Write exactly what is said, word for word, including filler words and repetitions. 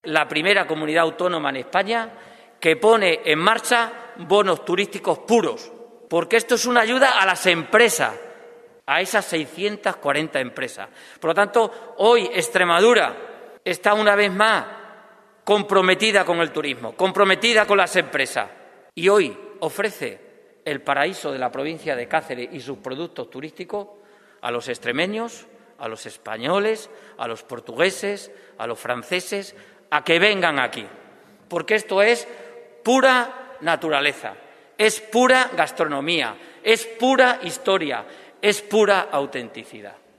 la primera comunidad autónoma en España que pone en marcha bonos turísticos puros, porque esto es una ayuda a las empresas, a esas seiscientas cuarenta empresas. Por lo tanto, hoy Extremadura está una vez más comprometida con el turismo, comprometida con las empresas, y hoy ofrece el paraíso de la provincia de Cáceres y sus productos turísticos a los extremeños, a los españoles, a los portugueses, a los franceses, a que vengan aquí, porque esto es pura naturaleza, es pura gastronomía, es pura historia, es pura autenticidad.